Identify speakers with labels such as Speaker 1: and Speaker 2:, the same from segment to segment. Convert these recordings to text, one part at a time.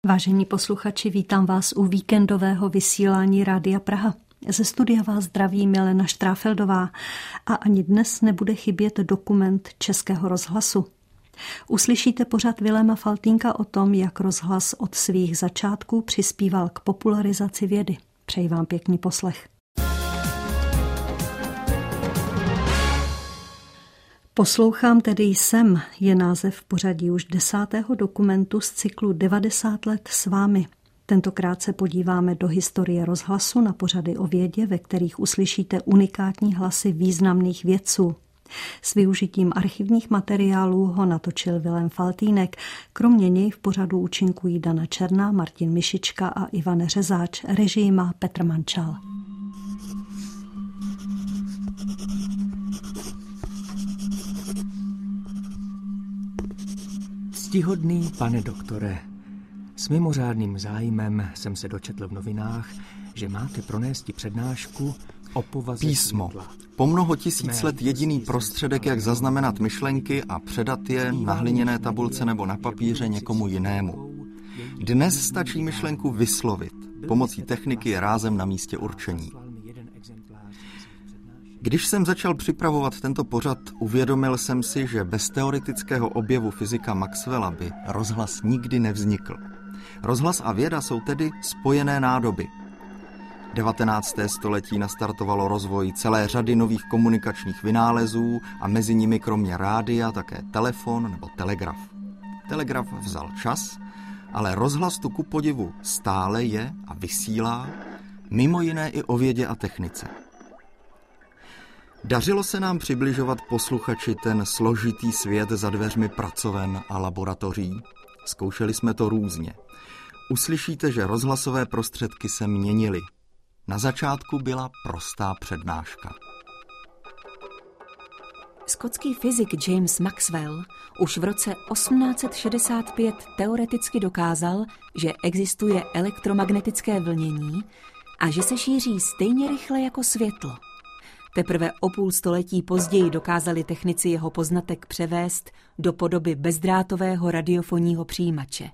Speaker 1: Vážení posluchači, vítám vás u víkendového vysílání Rádia Praha. Ze studia vás zdraví Milena Štráfeldová a ani dnes nebude chybět dokument Českého rozhlasu. Uslyšíte pořad Viléma Faltýnka o tom, jak rozhlas od svých začátků přispíval k popularizaci vědy. Přeji vám pěkný poslech. Poslouchám, tedy jsem, je název pořadí už 10. dokumentu z cyklu 90 let s vámi. Tentokrát se podíváme do historie rozhlasu na pořady o vědě, ve kterých uslyšíte unikátní hlasy významných vědců. S využitím archivních materiálů ho natočil Vilém Faltýnek. Kromě něj v pořadu účinkují Dana Černá, Martin Mišička a Ivan Řezáč. Režii má Petr Mančal.
Speaker 2: Ctihodný pane doktore, s mimořádným zájmem jsem se dočetl v novinách, že máte pronést přednášku o povaze
Speaker 3: Písmo.
Speaker 2: světla.
Speaker 3: Po mnoho tisíc let jediný prostředek, jak zaznamenat myšlenky a předat je na hliněné tabulce nebo na papíře někomu jinému. Dnes stačí myšlenku vyslovit. Pomocí techniky je rázem na místě určení. Když jsem začal připravovat tento pořad, uvědomil jsem si, že bez teoretického objevu fyzika Maxwella by rozhlas nikdy nevznikl. Rozhlas a věda jsou tedy spojené nádoby. 19. století nastartovalo rozvoj celé řady nových komunikačních vynálezů a mezi nimi kromě rádia také telefon nebo telegraf. Telegraf vzal čas, ale rozhlas tu kupodivu stále je a vysílá, mimo jiné i o vědě a technice. Dařilo se nám přibližovat posluchači ten složitý svět za dveřmi pracoven a laboratoří. Zkoušeli jsme to různě. Uslyšíte, že rozhlasové prostředky se měnily. Na začátku byla prostá přednáška.
Speaker 4: Skotský fyzik James Maxwell už v roce 1865 teoreticky dokázal, že existuje elektromagnetické vlnění a že se šíří stejně rychle jako světlo. Teprve o půl století později dokázali technici jeho poznatek převést do podoby bezdrátového radiofonního přijímače.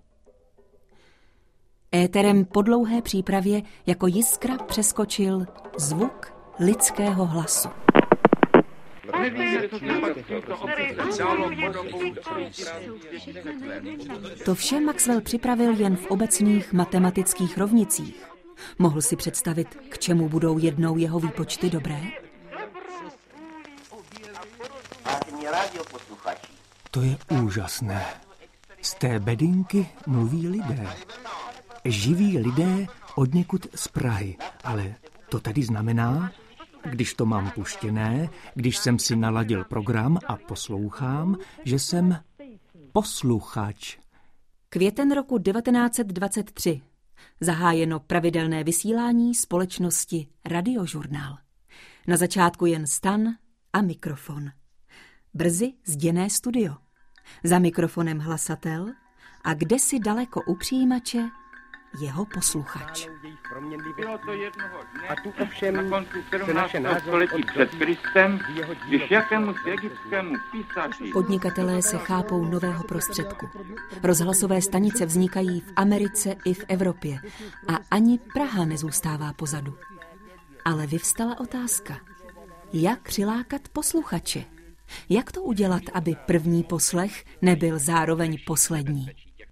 Speaker 4: Éterem po dlouhé přípravě jako jiskra přeskočil zvuk lidského hlasu. To vše Maxwell připravil jen v obecných matematických rovnicích. Mohl si představit, k čemu budou jednou jeho výpočty dobré?
Speaker 2: To je úžasné. Z té bedinky mluví lidé. Živí lidé odněkud z Prahy, ale to tedy znamená, když to mám puštěné, když jsem si naladil program a poslouchám, že jsem posluchač.
Speaker 4: Květen roku 1923. Zahájeno pravidelné vysílání společnosti Radiožurnál. Na začátku jen stan a mikrofon. Brzy zděné studio. Za mikrofonem hlasatel a kdesi daleko u přijímače jeho posluchač.
Speaker 5: Bylo to jednoho dne, a tu ovšem na konci 17. století před Kristem, když jakému egyptskému písaři...
Speaker 4: Podnikatelé se chápou nového prostředku. Rozhlasové stanice vznikají v Americe i v Evropě a ani Praha nezůstává pozadu. Ale vyvstala otázka, jak přilákat posluchače? Jak to udělat, aby první poslech nebyl zároveň poslední?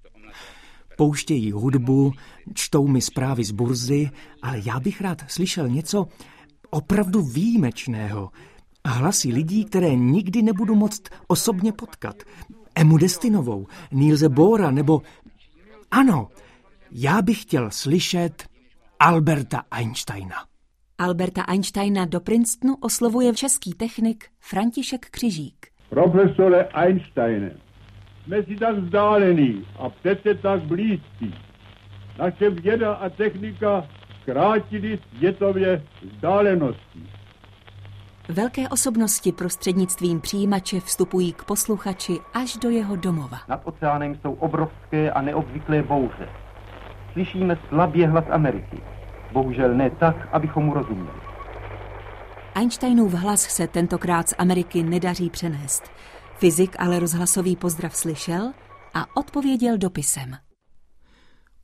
Speaker 2: Pouštějí hudbu, čtou mi zprávy z burzy, ale já bych rád slyšel něco opravdu výjimečného. Hlasy lidí, které nikdy nebudu moct osobně potkat. Emu Destinovou, Nielse Bohra nebo... Ano, já bych chtěl slyšet Alberta Einsteina.
Speaker 4: Alberta Einsteina do Princetonu oslovuje český technik František Křižík.
Speaker 6: Profesore Einsteine, jsme si tak vzdálený a přece tak blízcí. Naše věda a technika zkrátili světově vzdálenosti.
Speaker 4: Velké osobnosti prostřednictvím přijímače vstupují k posluchači až do jeho domova.
Speaker 7: Nad oceánem jsou obrovské a neobvyklé bouře. Slyšíme slabě hlas Ameriky. Bohužel ne tak, abychom mu rozuměli.
Speaker 4: Einsteinův hlas se tentokrát z Ameriky nedaří přenést. Fyzik ale rozhlasový pozdrav slyšel a odpověděl dopisem.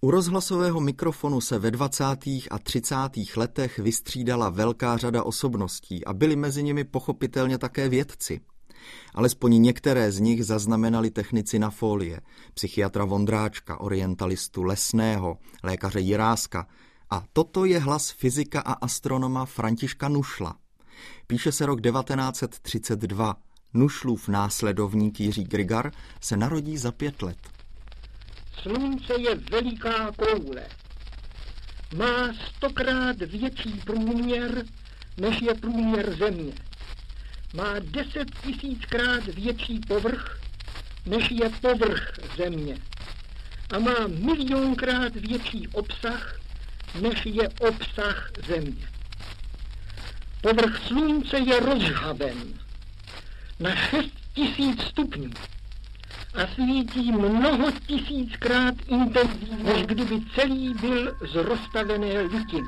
Speaker 3: U rozhlasového mikrofonu se ve 20. a 30. letech vystřídala velká řada osobností a byli mezi nimi pochopitelně také vědci. Alespoň některé z nich zaznamenali technici na fólie, psychiatra Vondráčka, orientalistu Lesného, lékaře Jiráska. A toto je hlas fyzika a astronoma Františka Nušla. Píše se rok 1932. Nušlův následovník Jiří Grigar se narodí za 5 let.
Speaker 8: Slunce je veliká koule. Má 100krát větší průměr, než je průměr Země. Má 10 000krát větší povrch, než je povrch Země. A má 1 milionkrát větší obsah, než je obsah Země. Povrch Slunce je rozhaven na 6 000 stupňů a svítí mnoho tisíckrát intenzivněji, než kdyby celý byl z roztavené litiny.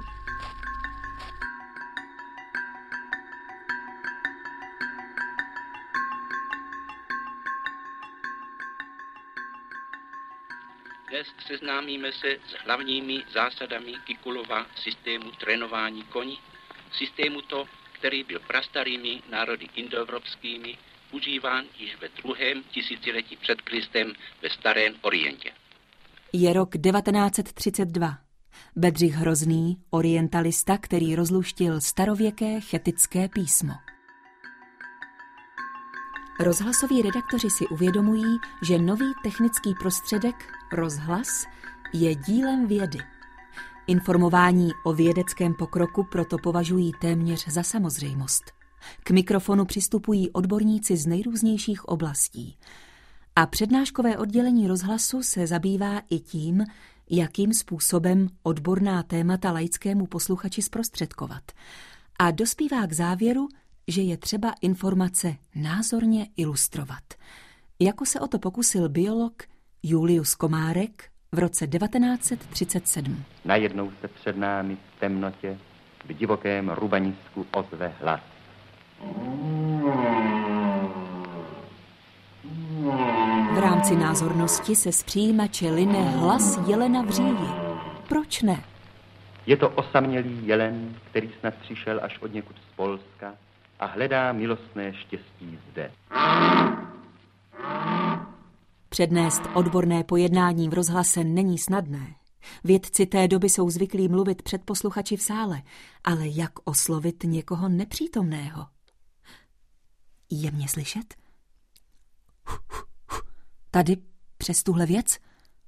Speaker 9: Dnes seznámíme se s hlavními zásadami Kikulova systému trénování koní, systému to, který byl prastarými národy indoevropskými užíván již ve 2. tisíciletí před Kristem ve Starém Orientě.
Speaker 4: Je rok 1932. Bedřich Hrozný, orientalista, který rozluštil starověké chetické písmo. Rozhlasoví redaktoři si uvědomují, že nový technický prostředek, rozhlas, je dílem vědy. Informování o vědeckém pokroku proto považují téměř za samozřejmost. K mikrofonu přistupují odborníci z nejrůznějších oblastí. A přednáškové oddělení rozhlasu se zabývá i tím, jakým způsobem odborná témata laickému posluchači zprostředkovat. A dospívá k závěru, že je třeba informace názorně ilustrovat. Jako se o to pokusil biolog Julius Komárek v roce 1937.
Speaker 7: Najednou se před námi v temnotě v divokém rubanisku ozve hlas.
Speaker 4: V rámci názornosti se z přijímače line hlas jelena v říji. Proč ne?
Speaker 7: Je to osamělý jelen, který snad přišel až od někud z Polska a hledá milostné štěstí zde.
Speaker 4: Přednést odborné pojednání v rozhlase není snadné. Vědci té doby jsou zvyklí mluvit před posluchači v sále, ale jak oslovit někoho nepřítomného? Je mě slyšet? Tady přes tuhle věc?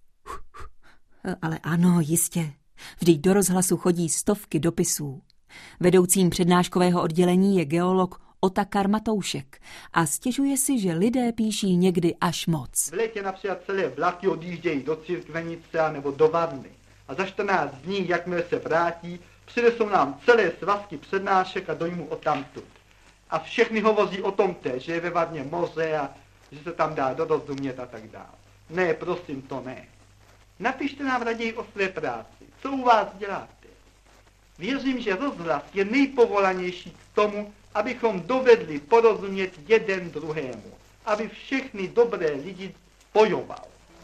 Speaker 4: Ale ano, jistě. Vždyť do rozhlasu chodí stovky dopisů. Vedoucím přednáškového oddělení je geolog Otakar Matoušek a stěžuje si, že lidé píší někdy až moc.
Speaker 10: V létě například celé vlaky odjíždějí do Církvenice nebo do Varny a za 14 dní, jakmile se vrátí, přinesou nám celé svazky přednášek a dojmu odtamtud. A všechny hovoří o tom že je ve Varně moře a že se tam dá dorozumět a tak dále. Ne, prosím, to ne. Napište nám raději o své práci. Co u vás děláte? Věřím, že rozhlas je nejpovolanější k tomu, abychom dovedli porozumět jeden druhému, aby všechny dobré lidi spojoval.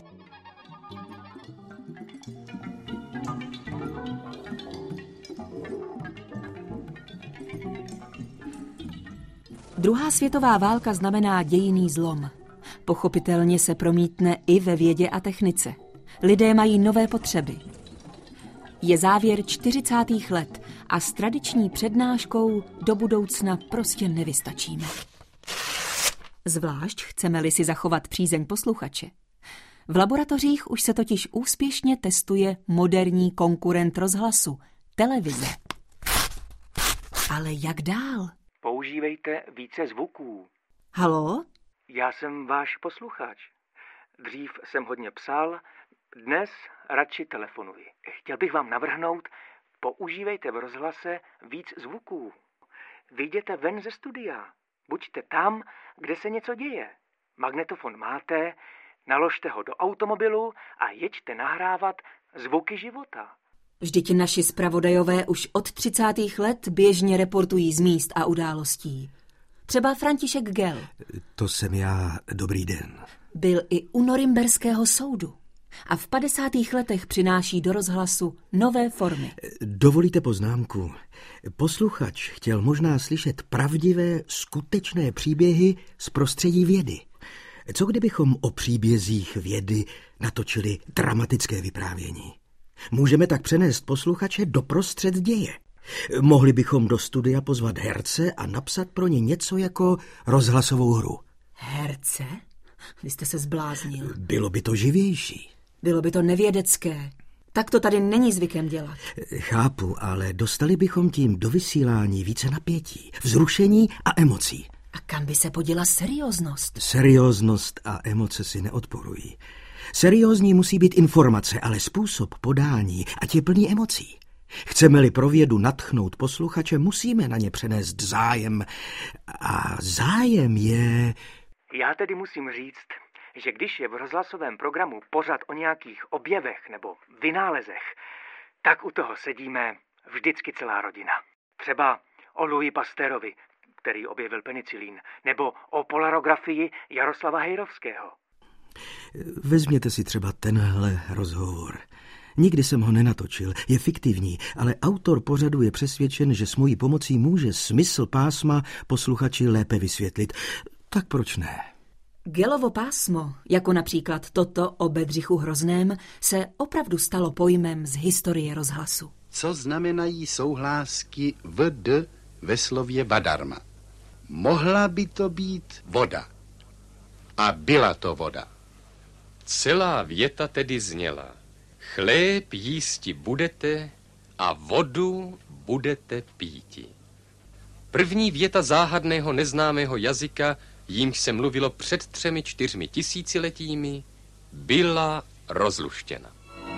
Speaker 4: Druhá světová válka znamená dějinný zlom. Pochopitelně se promítne i ve vědě a technice. Lidé mají nové potřeby. Je závěr 40. let a s tradiční přednáškou do budoucna prostě nevystačíme. Zvlášť chceme-li si zachovat přízeň posluchače. V laboratořích už se totiž úspěšně testuje moderní konkurent rozhlasu, televize. Ale jak dál?
Speaker 2: Používejte více zvuků.
Speaker 4: Haló?
Speaker 2: Já jsem váš posluchač. Dřív jsem hodně psal, dnes radši telefonuji. Chtěl bych vám navrhnout, používejte v rozhlase víc zvuků. Vyjděte ven ze studia. Buďte tam, kde se něco děje. Magnetofon máte, naložte ho do automobilu a jeďte nahrávat zvuky života.
Speaker 4: Vždyť naši zpravodajové už od 30. let běžně reportují z míst a událostí. Třeba František Gell.
Speaker 11: To jsem já, dobrý den.
Speaker 4: Byl i u Norimberského soudu. a v 50. letech přináší do rozhlasu nové formy.
Speaker 11: Dovolíte poznámku. Posluchač chtěl možná slyšet pravdivé, skutečné příběhy z prostředí vědy. Co kdybychom o příbězích vědy natočili dramatické vyprávění? Můžeme tak přenést posluchače doprostřed děje. Mohli bychom do studia pozvat herce a napsat pro ně něco jako rozhlasovou hru.
Speaker 4: Herce? Vy jste se zbláznil.
Speaker 11: Bylo by to živější.
Speaker 4: Bylo by to nevědecké. Tak to tady není zvykem dělat.
Speaker 11: Chápu, ale dostali bychom tím do vysílání více napětí, vzrušení a emocí.
Speaker 4: A kam by se poděla serióznost?
Speaker 11: Serióznost a emoce si neodporují. Seriózní musí být informace, ale způsob podání, ať je plný emocí. Chceme-li pro vědu nadchnout posluchače, musíme na ně přenést zájem. A zájem je...
Speaker 2: Já tedy musím říct, že když je v rozhlasovém programu pořad o nějakých objevech nebo vynálezech, tak u toho sedíme vždycky celá rodina. Třeba o Louis Pasteurovi, který objevil penicilín, nebo o polarografii Jaroslava Hejrovského.
Speaker 11: Vezměte si třeba tenhle rozhovor. Nikdy jsem ho nenatočil, je fiktivní, ale autor pořadu je přesvědčen, že s mojí pomocí může smysl pásma posluchači lépe vysvětlit. Tak proč ne?
Speaker 4: Gellovo pásmo, jako například toto o Bedřichu Hrozném, se opravdu stalo pojmem z historie rozhlasu.
Speaker 12: Co znamenají souhlásky vd ve slově vadarma? Mohla by to být voda. A byla to voda.
Speaker 13: Celá věta tedy zněla: chléb jísti budete a vodu budete píti. První věta záhadného neznámého jazyka, jímž se mluvilo před 3-4 tisíciletími, byla rozluštěna.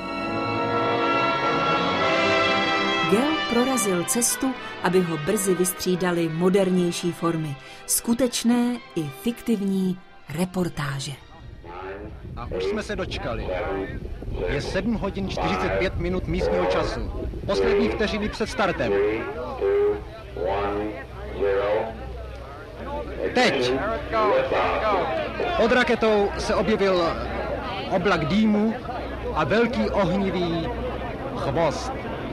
Speaker 4: Gell prorazil cestu, aby ho brzy vystřídali modernější formy, skutečné i fiktivní reportáže.
Speaker 7: A už jsme se dočkali. Je 7 hodin 45 minut místního času. Poslední vteřiny před startem. Teď! Pod raketou se objevil oblak dýmu a velký ohnivý chvost.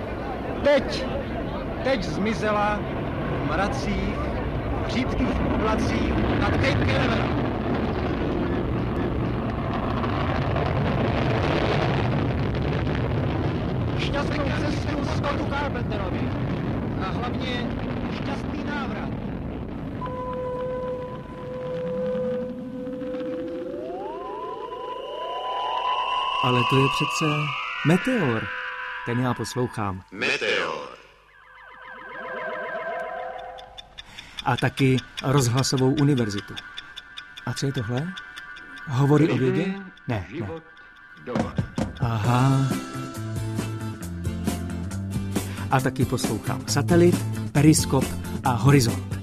Speaker 7: Teď zmizela v mracích, v řídkých oblacích nad Cape Canaveral. Šťastnou cestu Scottu Carpenterovi a hlavně šťastný návrat.
Speaker 2: Ale to je přece meteor. Ten já poslouchám.
Speaker 12: Meteor.
Speaker 2: A taky rozhlasovou univerzitu. A co je tohle? Hovory o vědě? Ne. Aha. A taky poslouchám Satelit, Periskop a Horizont.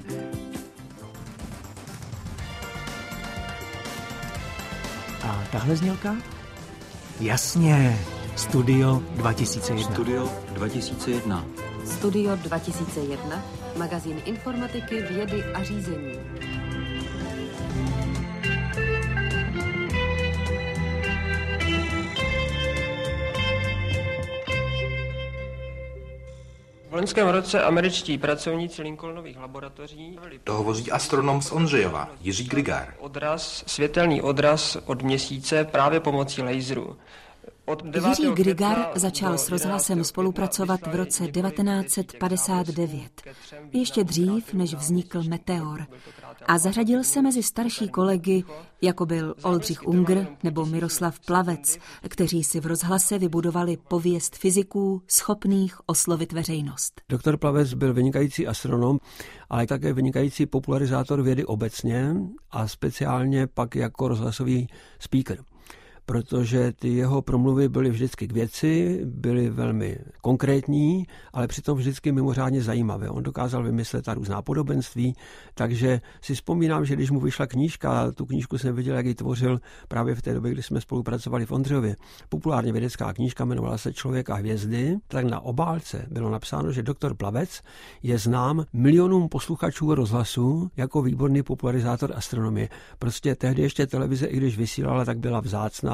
Speaker 2: A tahle znělka? Jasně, Studio 2001.
Speaker 14: Studio 2001.
Speaker 15: Studio 2001, magazín informatiky, vědy a řízení.
Speaker 16: V loňském roce američtí pracovníci Lincolnových laboratoří...
Speaker 17: To hovoří astronom z Ondřejova, Jiří Grigár.
Speaker 16: Světelný odraz od měsíce právě pomocí laseru.
Speaker 4: Jiří Grigár začal s rozhlasem spolupracovat v roce 1959, ještě dřív, než vznikl Meteor, a zařadil se mezi starší kolegy, jako byl Oldřich Unger nebo Miroslav Plavec, kteří si v rozhlase vybudovali pověst fyziků schopných oslovit veřejnost.
Speaker 18: Doktor Plavec byl vynikající astronom, ale také vynikající popularizátor vědy obecně a speciálně pak jako rozhlasový speaker. Protože ty jeho promluvy byly vždycky k věci, byly velmi konkrétní, ale přitom vždycky mimořádně zajímavé. On dokázal vymyslet ta různá podobenství, takže si vzpomínám, že když mu vyšla knížka, tu knížku jsem viděl, jak ji tvořil právě v té době, kdy jsme spolupracovali v Ondřejově. Populárně vědecká knížka, jmenovala se Člověk a hvězdy, tak na obálce bylo napsáno, že doktor Plavec je znám milionům posluchačů rozhlasu jako výborný popularizátor astronomie. Prostě tehdy ještě televize, i když vysílala, tak byla vzácná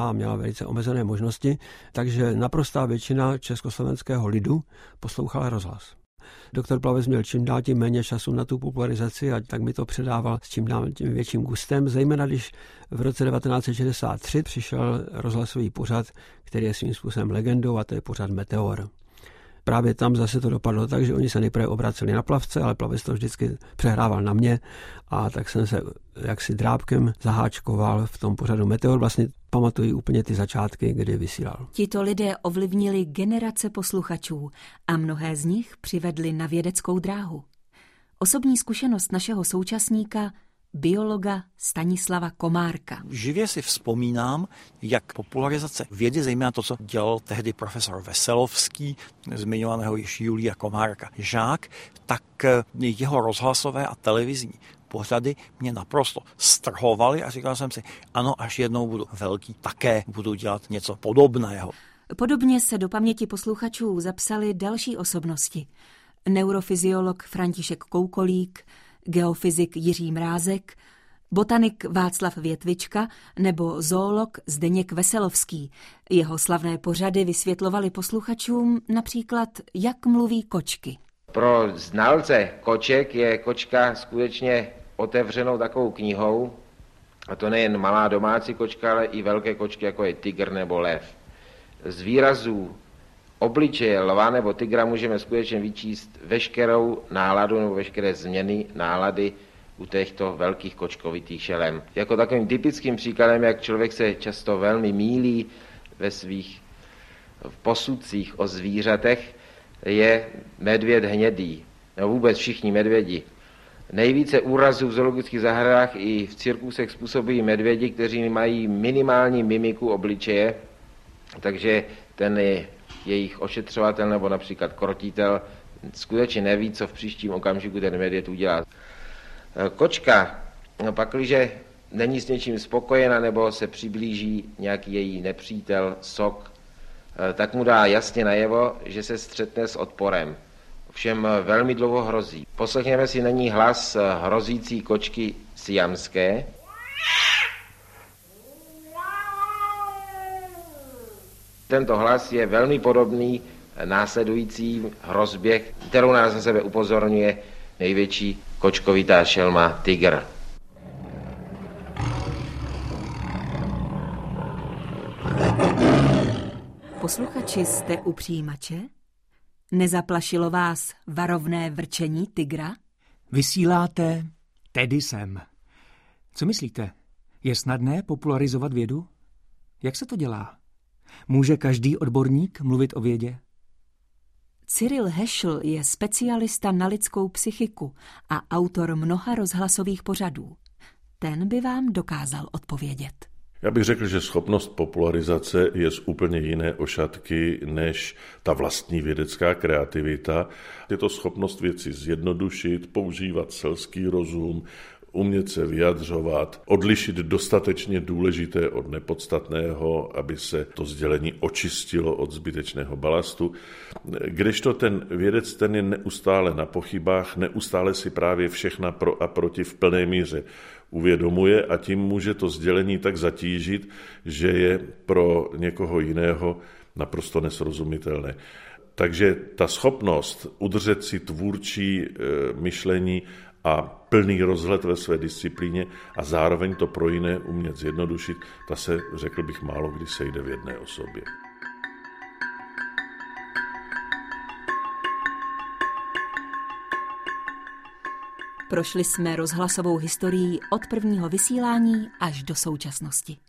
Speaker 18: a měla velice omezené možnosti, takže naprostá většina československého lidu poslouchala rozhlas. Doktor Plavec měl čím dál tím méně času na tu popularizaci a tak mi to předával s čím dál tím větším gustem, zejména když v roce 1963 přišel rozhlasový pořad, který je svým způsobem legendou, a to je pořad Meteor. Právě tam zase to dopadlo tak, že oni se nejprve obraceli na Plavce, ale Plavec to vždycky přehrával na mě a tak jsem se jaksi drábkem zaháčkoval v tom pořadu Meteor. Vlastně pamatuji úplně ty začátky, kdy vysílal.
Speaker 4: Tito lidé ovlivnili generace posluchačů a mnohé z nich přivedli na vědeckou dráhu. Osobní zkušenost našeho současníka, biologa Stanislava Komárka.
Speaker 19: Živě si vzpomínám, jak popularizace vědy, zejména to, co dělal tehdy profesor Veselovský, zmiňovaného již Julia Komárka žák, tak jeho rozhlasové a televizní pořady mě naprosto strhovaly a říkal jsem si, ano, až jednou budu velký, také budu dělat něco podobného.
Speaker 4: Podobně se do paměti posluchačů zapsali další osobnosti. Neurofyziolog František Koukolík, geofyzik Jiří Mrázek, botanik Václav Větvička nebo zoolog Zdeněk Veselovský. Jeho slavné pořady vysvětlovaly posluchačům například, jak mluví kočky.
Speaker 20: Pro znalce koček je kočka skutečně otevřenou takovou knihou, a to nejen malá domácí kočka, ale i velké kočky, jako je tygr nebo lev. Z výrazů obličeje lva nebo tygra můžeme skutečně vyčíst veškerou náladu nebo veškeré změny nálady u těchto velkých kočkovitých šelem. Jako takovým typickým příkladem, jak člověk se často velmi mýlí ve svých posudcích o zvířatech, je medvěd hnědý, nebo vůbec všichni medvědi. Nejvíce úrazů v zoologických zahradách i v cirkusech způsobují medvědi, kteří mají minimální mimiku obličeje, takže ten jejich ošetřovatel nebo například krotitel skutečně neví, co v příštím okamžiku ten medvěd udělá. Kočka, pakliže není s něčím spokojena nebo se přiblíží nějaký její nepřítel, sok, tak mu dá jasně najevo, že se střetne s odporem. Ovšem velmi dlouho hrozí. Poslechněme si nyní hlas hrozící kočky siamské. Tento hlas je velmi podobný následující hrozbě, kterou nás na sebe upozorňuje největší kočkovitá šelma tygr.
Speaker 4: Posluchači, jste u přijímače? Nezaplašilo vás varovné vrčení tygra?
Speaker 2: Vysíláte, tedy jsem. Co myslíte? Je snadné popularizovat vědu? Jak se to dělá? Může každý odborník mluvit o vědě?
Speaker 4: Cyril Heschel je specialista na lidskou psychiku a autor mnoha rozhlasových pořadů. Ten by vám dokázal odpovědět.
Speaker 21: Já bych řekl, že schopnost popularizace je z úplně jiné ošatky než ta vlastní vědecká kreativita. Je to schopnost věci zjednodušit, používat selský rozum, umět se vyjadřovat, odlišit dostatečně důležité od nepodstatného, aby se to sdělení očistilo od zbytečného balastu. Kdežto ten vědec, ten je neustále na pochybách, neustále si právě všechna pro a proti v plné míře uvědomuje a tím může to sdělení tak zatížit, že je pro někoho jiného naprosto nesrozumitelné. Takže ta schopnost udržet si tvůrčí myšlení a plný rozhled ve své disciplíně a zároveň to pro jiné umět zjednodušit, ta se, řekl bych, málo kdy sejde v jedné osobě.
Speaker 4: Prošli jsme rozhlasovou historií od prvního vysílání až do současnosti.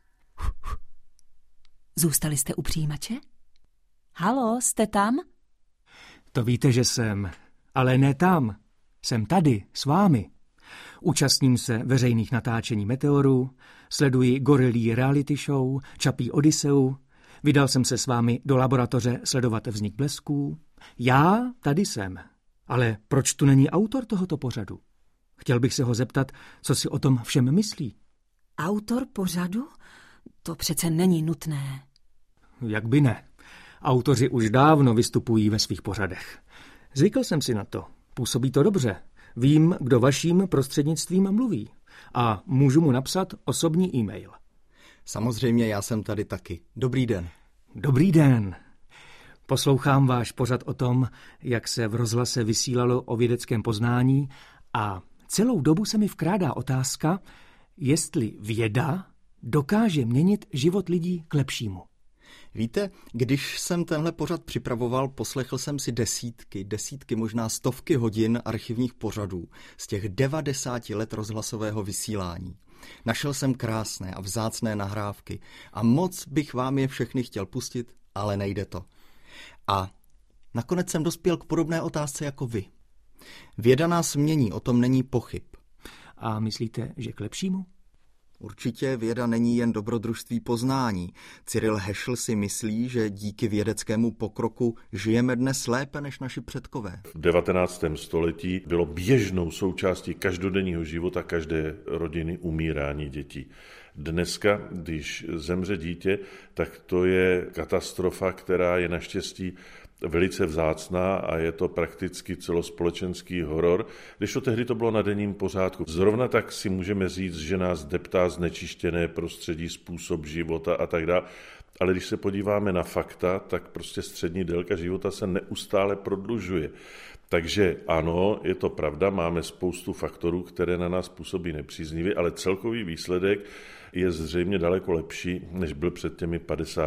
Speaker 4: Zůstali jste u přijímače? Halo, jste tam?
Speaker 2: To víte, že jsem, ale ne tam. Jsem tady, s vámi. Účastním se veřejných natáčení Meteoru, sleduji gorilí reality show, Čapí Odyseu, vydal jsem se s vámi do laboratoře sledovat vznik blesků. Já tady jsem, ale proč tu není autor tohoto pořadu? Chtěl bych se ho zeptat, co si o tom všem myslí.
Speaker 4: Autor pořadu? To přece není nutné.
Speaker 2: Jak by ne? Autoři už dávno vystupují ve svých pořadech. Zvykl jsem si na to. Působí to dobře. Vím, kdo vaším prostřednictvím mluví. A můžu mu napsat osobní e-mail.
Speaker 3: Samozřejmě já jsem tady taky. Dobrý den.
Speaker 2: Dobrý den. Poslouchám váš pořad o tom, jak se v rozhlase vysílalo o vědeckém poznání a celou dobu se mi vkrádá otázka, jestli věda dokáže měnit život lidí k lepšímu.
Speaker 3: Víte, když jsem tenhle pořad připravoval, poslechl jsem si desítky, možná stovky hodin archivních pořadů z těch 90 let rozhlasového vysílání. Našel jsem krásné a vzácné nahrávky a moc bych vám je všechny chtěl pustit, ale nejde to. A nakonec jsem dospěl k podobné otázce jako vy. Věda nás mění, o tom není pochyb.
Speaker 2: A myslíte, že k lepšímu?
Speaker 3: Určitě věda není jen dobrodružství poznání. Cyril Heschel si myslí, že díky vědeckému pokroku žijeme dnes lépe než naši předkové.
Speaker 21: V 19. století bylo běžnou součástí každodenního života každé rodiny umírání dětí. Dneska, když zemře dítě, tak to je katastrofa, která je naštěstí velice vzácná a je to prakticky celospolečenský horor, když to tehdy to bylo na denním pořádku. Zrovna tak si můžeme říct, že nás deptá znečištěné prostředí, způsob života a tak dále. Ale když se podíváme na fakta, tak prostě střední délka života se neustále prodlužuje. Takže ano, je to pravda, máme spoustu faktorů, které na nás působí nepříznivě, ale celkový výsledek je zřejmě daleko lepší, než byl před těmi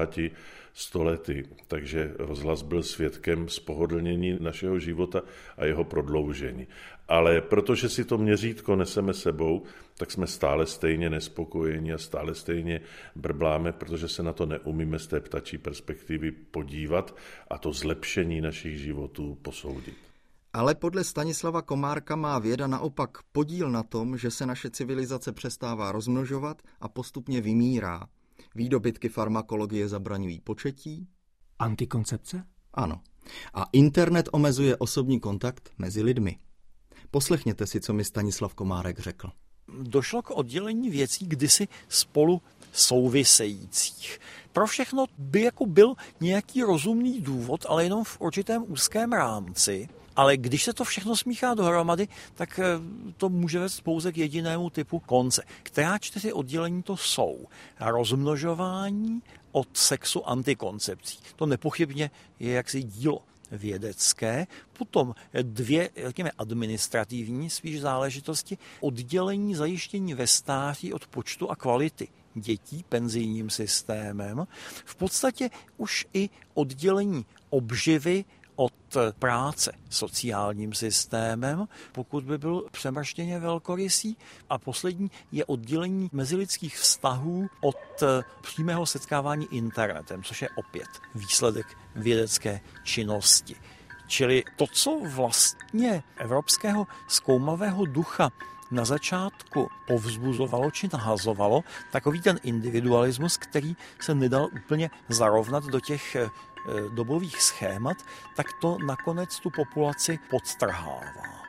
Speaker 21: 50-100 lety. Takže rozhlas byl svědkem zpohodlnění našeho života a jeho prodloužení. Ale protože si to měřítko neseme sebou, tak jsme stále stejně nespokojeni a stále stejně brbláme, protože se na to neumíme z té ptačí perspektivy podívat a to zlepšení našich životů posoudit.
Speaker 3: Ale podle Stanislava Komárka má věda naopak podíl na tom, že se naše civilizace přestává rozmnožovat a postupně vymírá. Výdobytky farmakologie zabraňují početí.
Speaker 2: Antikoncepce?
Speaker 3: Ano. A internet omezuje osobní kontakt mezi lidmi. Poslechněte si, co mi Stanislav Komárek řekl.
Speaker 19: Došlo k oddělení věcí kdysi spolu souvisejících. Pro všechno by jako byl nějaký rozumný důvod, ale jenom v určitém úzkém rámci. Ale když se to všechno smíchá dohromady, tak to může vést pouze k jedinému typu konce. Která 4 oddělení to jsou? Rozmnožování od sexu antikoncepcí. To nepochybně je jaksi dílo vědecké. Potom 2, řekněme, administrativní spíš záležitosti. Oddělení zajištění ve stáří od počtu a kvality dětí penzijním systémem. V podstatě už i oddělení obživy od práce sociálním systémem, pokud by byl přemrštěně velkorysý. A poslední je oddělení mezilidských vztahů od přímého setkávání internetem, což je opět výsledek vědecké činnosti. Čili to, co vlastně evropského zkoumavého ducha na začátku povzbuzovalo či nahazovalo, takový ten individualismus, který se nedal úplně zarovnat do těch dobových schémat, tak to nakonec tu populaci podtrhává.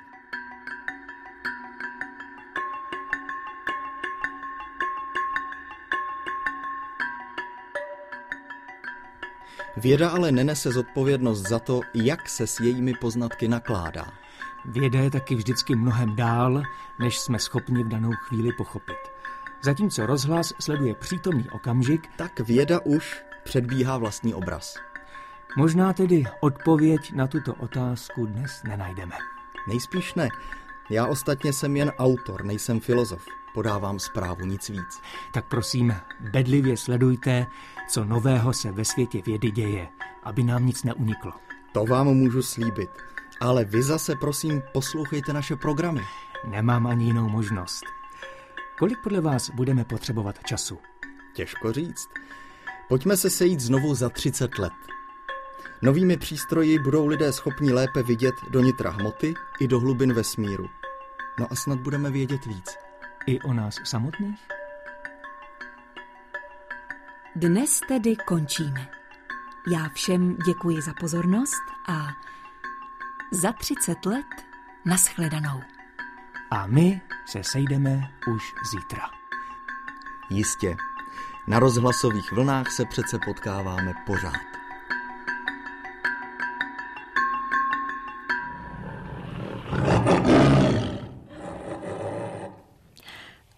Speaker 3: Věda ale nenese zodpovědnost za to, jak se s jejími poznatky nakládá.
Speaker 2: Věda je taky vždycky mnohem dál, než jsme schopni v danou chvíli pochopit. Zatímco rozhlas sleduje přítomný okamžik,
Speaker 3: tak věda už předbíhá vlastní obraz.
Speaker 2: Možná tedy odpověď na tuto otázku dnes nenajdeme.
Speaker 3: Nejspíš ne. Já ostatně jsem jen autor, nejsem filozof. Podávám zprávu, nic víc.
Speaker 2: Tak prosím, bedlivě sledujte, co nového se ve světě vědy děje, aby nám nic neuniklo.
Speaker 3: To vám můžu slíbit. Ale vy zase, prosím, poslouchejte naše programy.
Speaker 2: Nemám ani jinou možnost. Kolik podle vás budeme potřebovat času?
Speaker 3: Těžko říct. Pojďme se sejít znovu za 30 let. Novými přístroji budou lidé schopni lépe vidět do nitra hmoty i do hlubin vesmíru. No a snad budeme vědět víc.
Speaker 2: I o nás samotných?
Speaker 4: Dnes tedy končíme. Já všem děkuji za pozornost a za 30 let nashledanou.
Speaker 2: A my se sejdeme už zítra.
Speaker 3: Jistě. Na rozhlasových vlnách se přece potkáváme pořád.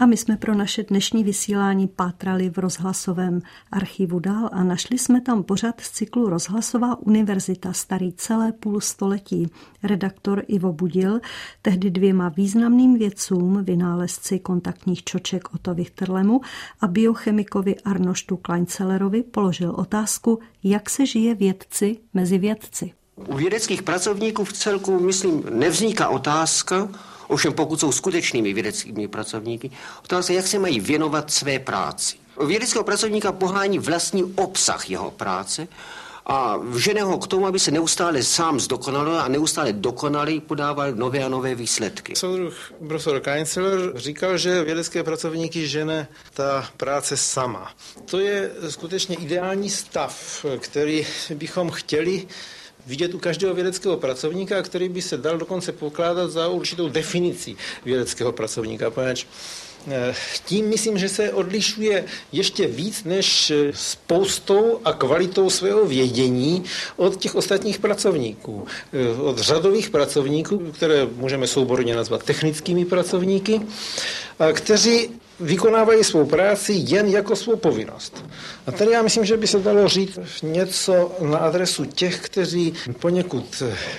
Speaker 1: A my jsme pro naše dnešní vysílání pátrali v rozhlasovém archivu dál a našli jsme tam pořad z cyklu Rozhlasová univerzita, starý celé půl století. Redaktor Ivo Budil tehdy 2 významným vědcům, vynálezci kontaktních čoček Otto Wichterlemu a biochemikovi Arnoštu Kleinzellerovi položil otázku, jak se žije vědci mezi vědci.
Speaker 22: U vědeckých pracovníků v celku, myslím, nevzniká otázka, ovšem pokud jsou skutečnými vědeckými pracovníky, otázka, jak se mají věnovat své práci. Vědeckého pracovníka pohání vlastní obsah jeho práce a žene ho k tomu, aby se neustále sám zdokonalil a neustále dokonalý podával nové a nové výsledky.
Speaker 23: Soudruh profesor Kleinzeller říkal, že vědecké pracovníky žene ta práce sama. To je skutečně ideální stav, který bychom chtěli vidět u každého vědeckého pracovníka, který by se dal dokonce pokládat za určitou definici vědeckého pracovníka, poněvadž tím myslím, že se odlišuje ještě víc než spoustou a kvalitou svého vědění od těch ostatních pracovníků. Od řadových pracovníků, které můžeme souborně nazvat technickými pracovníky, kteří vykonávají svou práci jen jako svou povinnost. A tady já myslím, že by se dalo říct něco na adresu těch, kteří poněkud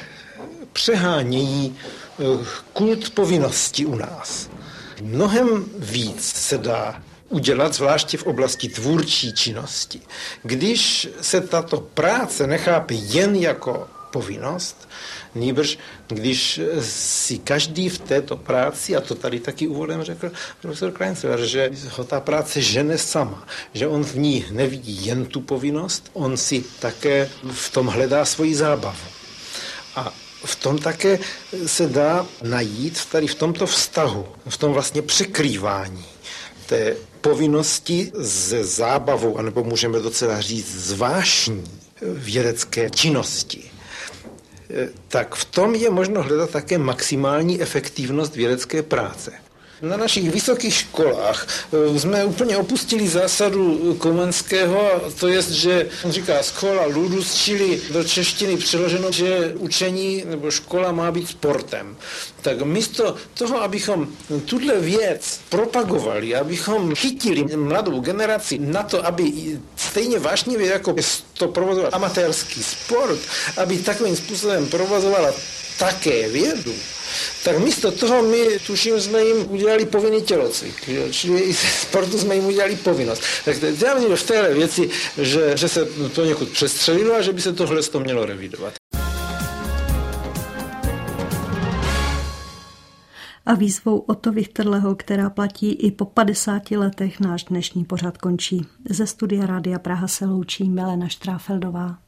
Speaker 23: přehánějí kult povinnosti u nás. Mnohem víc se dá udělat, zvláště v oblasti tvůrčí činnosti. Když se tato práce nechápe jen jako povinnost, nýbrž když si každý v této práci, a to tady taky úvodem řekl profesor Kleinzeller, že ho ta práce žene sama, že on v ní nevidí jen tu povinnost, on si také v tom hledá svoji zábavu. A v tom také se dá najít tady v tomto vztahu, v tom vlastně překrývání té povinnosti se zábavou, anebo můžeme docela říct zvláštní vědecké činnosti. Tak v tom je možno hledat také maximální efektivnost vědecké práce. Na našich vysokých školách jsme úplně opustili zásadu Komenského, to jest, že on říká schola ludus, čili do češtiny přeloženo, že učení nebo škola má být sportem. Tak místo toho, abychom tuhle věc propagovali, abychom chytili mladou generaci na to, aby stejně vášnivě jako to provozoval amatérský sport, aby takovým způsobem provozovala také vědu, tak místo toho my, tuším, jsme jim udělali povinný tělocvik, čili i sportu jsme jim udělali povinnost. Tak já myslím, v téhle věci, že se to někud přestřelilo a že by se tohle z toho mělo revidovat.
Speaker 1: A výzvou Otto Wichterleho, která platí i po 50 letech, náš dnešní pořad končí. Ze studia Rádia Praha se loučí Milena Štráfeldová.